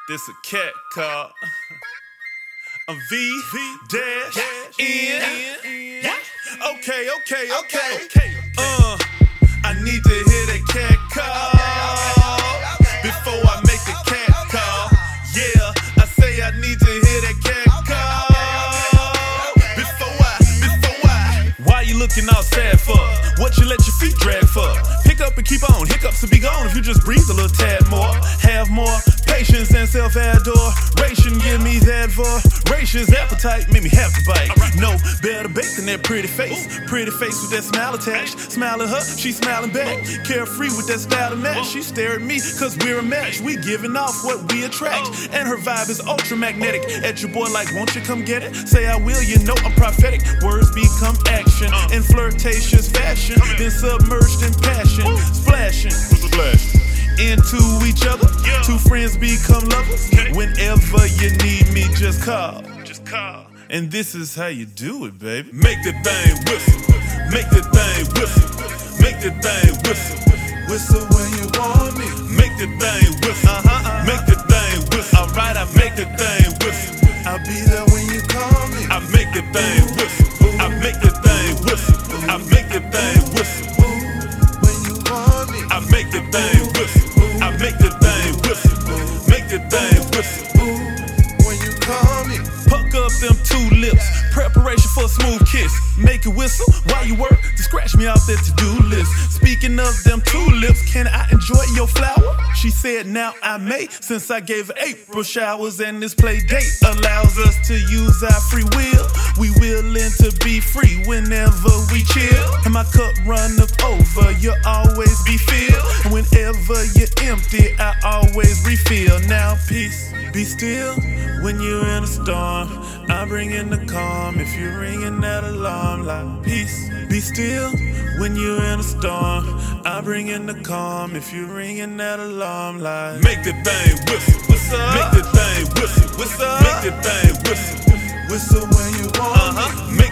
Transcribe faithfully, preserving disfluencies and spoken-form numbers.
This a cat call. I'm V dash N. Okay, okay, okay, okay. Uh, I need to hear that cat call before I make the cat call. Yeah, I say I need to hear that cat call before I, before I. Why you looking all sad for? What you let your feet drag for? Pick up and keep on. Hiccups will be gone if you just breathe a little tad more. Have more patience and self-adoration. Give me that voracious appetite, make me have to bite. Right. No better bait than that pretty face. Ooh. Pretty face with that smile attached. Smile at her, she smiling back. Ooh. Carefree with that style to match. Ooh. She stare at me cause we're a match. We giving off what we attract. Ooh. And her vibe is ultra magnetic. Ooh. At your boy like, won't you come get it? Say I will, you know I'm prophetic. Words become action uh. in flirtatious fashion. Then submerged in passion. Ooh. Splashing. Splash. Into each other, yeah. Two friends become lovers. Okay. Whenever you need me, just call. Just call. And this is how you do it, baby. Make the thing whistle. Make the thing whistle. Make the thing whistle. Whistle when you want me. Make the thing whistle. Uh-huh, uh-huh. Make the thing whistle. Alright, I make the thing whistle. I'll be there when you call me. I make the thing whistle. I make the thing whistle. I make the thing whistle. When you want me. I make the thing whistle. I make the thing whistle, make the thing whistle. Ooh, when you call me, puck up them two lips, preparation for a smooth kiss. Make it whistle while you work to scratch me off that to-do list. Speaking of them two lips, can I enjoy your flower? She said now I may, since I gave her April showers. And this play date allows us to use our free will. We willing to be free whenever we chill. And my cup runneth over, you'll always be filled. And whenever you're empty, I always refill. Now peace, be still when you're in a storm. I bring in the calm if you're ringing that alarm. Like peace, be still when you're in a storm. I bring in the calm if you're ringing that alarm. Like make the thing whistle. What's up? Make the thing whistle. What's up? Make the thing whistle. Whistle when you want uh-huh. me. Make